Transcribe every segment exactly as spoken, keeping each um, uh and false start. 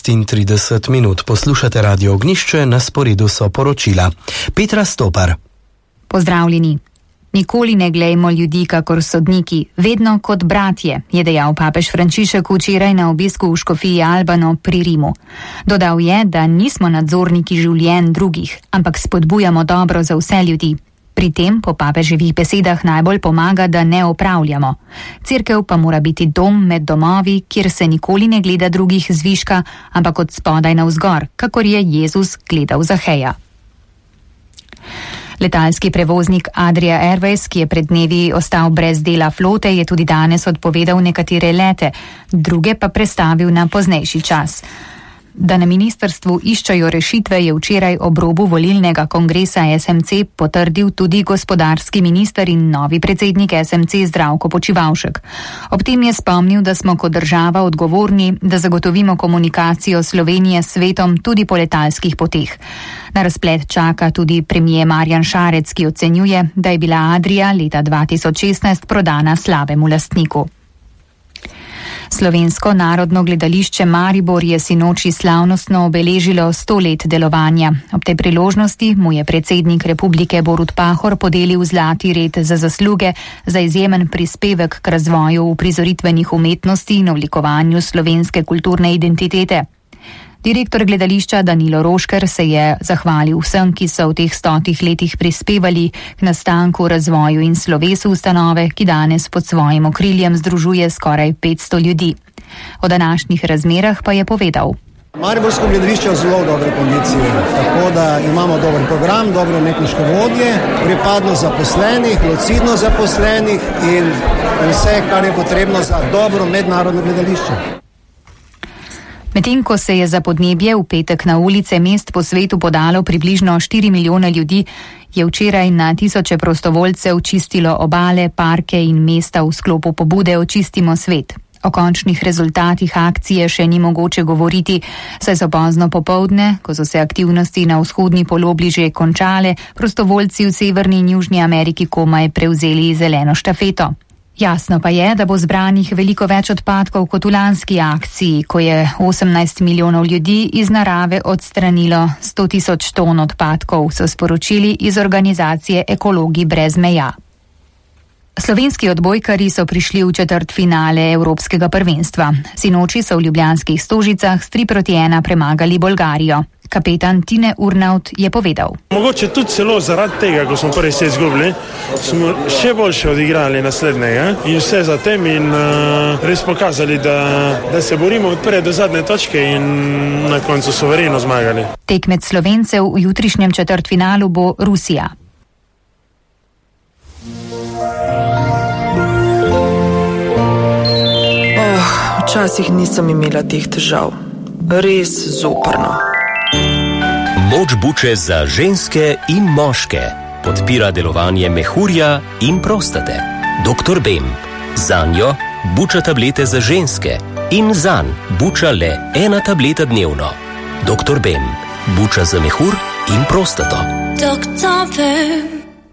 enajst in trideset minut. Poslušate Radio Ognjišče, na sporedu so poročila. Petra Stopar. Pozdravljeni. Nikoli ne glejmo ljudi kakor sodniki, vedno kot bratje, je dejal papež Frančišek včeraj na obisku v škofiji Albano pri Rimu. Dodal je, da nismo nadzorniki življenj drugih, ampak spodbujamo dobro za vse ljudi. Pri tem po papeževih besedah najbolj pomaga, da ne opravljamo. Cerkev pa mora biti dom med domovi, kjer se nikoli ne gleda drugih zviška, ampak od spodaj navzgor, kakor je Jezus gledal Zaheja. Letalski prevoznik Adria Airways, ki je pred dnevi ostal brez dela flote, je tudi danes odpovedal nekatere lete, druge pa prestavil na poznejši čas. Da na ministrstvu iščejo rešitve, je včeraj ob robu volilnega kongresa S M C potrdil tudi gospodarski minister in novi predsednik S M C Zdravko Počivalšek. Ob tem je spomnil, da smo kot država odgovorni, da zagotovimo komunikacijo Slovenije s svetom tudi po letalskih poteh. Na razplet čaka tudi premier Marjan Šarec, ki ocenjuje, da je bila Adria leta dva tisoč šestnajst prodana slabemu lastniku. Slovensko narodno gledališče Maribor je sinoči slavnostno obeležilo sto let delovanja. Ob tej priložnosti mu je predsednik republike Borut Pahor podelil zlati red za zasluge za izjemen prispevek k razvoju uprizoritvenih umetnosti in oblikovanju slovenske kulturne identitete. Direktor gledališča Danilo Rošker se je zahvalil vsem, ki so v teh stotih letih prispevali k nastanku, razvoju in slovesu ustanove, ki danes pod svojim okriljem združuje skoraj petsto ljudi. O današnjih razmerah pa je povedal. Mariborsko gledališče je v zelo dobre kondicije, tako da imamo dober program, dobre umetniške vodje, pripadnost zaposlenih, lucidno zaposlenih in vse, kar je potrebno za dobro mednarodno gledališče. Medtem ko se je za podnebje v petek na ulice mest po svetu podalo približno štiri milijone ljudi, je včeraj na tisoče prostovoljcev čistilo obale, parke in mesta v sklopu pobude Očistimo svet. O končnih rezultatih akcije še ni mogoče govoriti, saj so pozno popoldne, ko so se aktivnosti na vzhodni polobli že končale, prostovoljci v Severni in Južni Ameriki komaj prevzeli zeleno štafeto. Jasno pa je, da bo zbranih veliko več odpadkov kot v lanski akciji, ko je osemnajst milijonov ljudi iz narave odstranilo sto tisoč ton odpadkov, so sporočili iz organizacije Ekologi brez meja. Slovenski odbojkarji so prišli v četrtfinale Evropskega prvenstva. Sinoči so v ljubljanskih Stožicah s tri proti ena premagali Bolgarijo. Kapetan Tine Urnaut je povedal. Mogoče tudi celo zaradi tega, ko smo prvi set izgubili, smo še boljše odigrali naslednjega in vse za tem in uh, res pokazali, da, da se borimo od prve do zadnje točke in na koncu suvereno zmagali. Tekmec Slovencev v jutrišnjem četrtfinalu bo Rusija. Oh, včasih nisem imela teh težav. Res zoprno. Moč buče za ženske in moške podpira delovanje mehurja in prostate. doktor Bem. Zanjo buča tablete za ženske in zanj buča le ena tableta dnevno. doktor Bem. Buča za mehur in prostato. doktor Bem.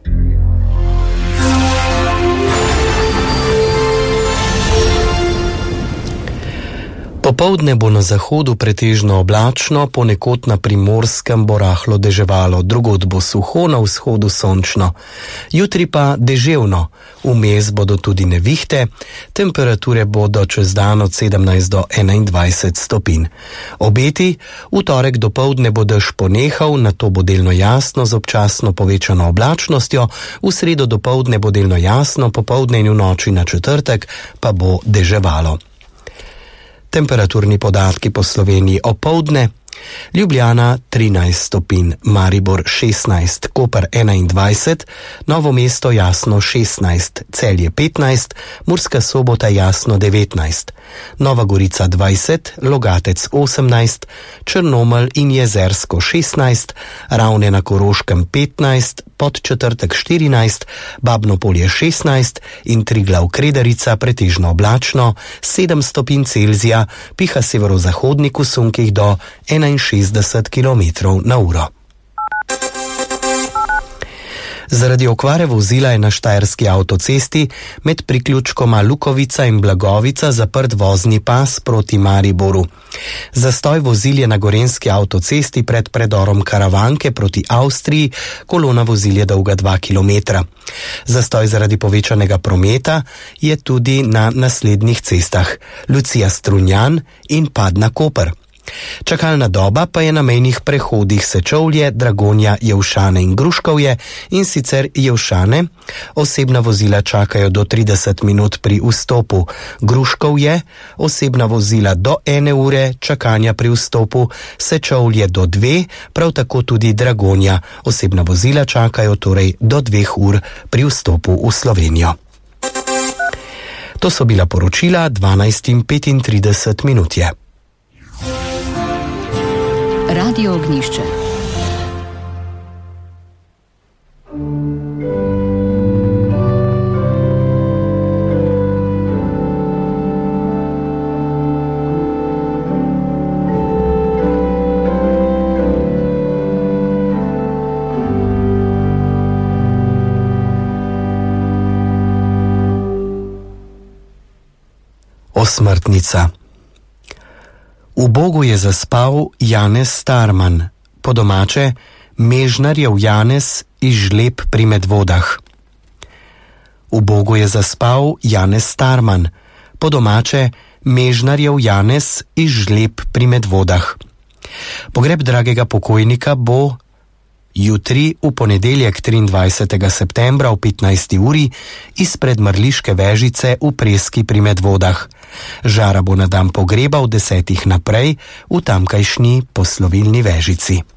Popoldne bo na zahodu pretežno oblačno, ponekod na Primorskem bo rahlo deževalo, drugod bo suho, na vzhodu sončno. Jutri pa deževno, vmes bodo tudi nevihte, temperature bodo čez dan od sedemnajst do enaindvajset stopinj. Obeti, v torek dopoldne bo dež ponehal, nato bo delno jasno z občasno povečano oblačnostjo, v sredo dopoldne bo delno jasno, popoldne in v noči na četrtek pa bo deževalo. Temperaturni podatki po Sloveniji opoldne: Ljubljana trinajst stopinj, Maribor šestnajst, Koper enaindvajset, Novo mesto jasno šestnajst, Celje petnajst, Murska Sobota jasno devetnajst, Nova Gorica dvajset, Logatec osemnajst, Črnomelj in Jezersko šestnajst, Ravne na Koroškem petnajst, Podčetrtek štirinajst, Babno Polje šestnajst in Triglav Kredarica pretežno oblačno, sedem stopinj Celzija, piha severozahodnik v sunkih do enainšestdeset kilometrov na uro. Zaradi okvare vozila je na štajerski avtocesti med priključkoma Lukovica in Blagovica zaprt vozni pas proti Mariboru. Zastoj vozil je na gorenjski avtocesti pred predorom Karavanke proti Avstriji, kolona vozil je dolga dva kilometra. Zastoj zaradi povečanega prometa je tudi na naslednjih cestah: Lucija Strunjan in Padna Koper. Čakalna doba pa je na mejnih prehodih Sečovlje, Dragonja, Jelšane in Gruškovje, in sicer Jelšane osebna vozila čakajo do trideset minut pri vstopu, Gruškovje osebna vozila do ene ure čakanja pri vstopu, Sečovlje do dve, prav tako tudi Dragonja osebna vozila čakajo torej do dveh ur pri vstopu v Slovenijo. To so bila poročila dvanajst in petintrideset minut je. Radio Ognjišče. Osmrtnica. V Bogu je zaspal Janez Starman, po domače Mežnarjev Janez iz Žleb pri Medvodah. V Bogu je zaspal Janez Starman, po domače Mežnarjev Janez iz Žleb pri Medvodah. Pogreb dragega pokojnika bo jutri v ponedeljek triindvajsetega septembra v petnajsti uri izpred Mrliške vežice v Preski pri Medvodah. Žara bo na dan pogreba v desetih naprej v tamkajšnji poslovilni vežici.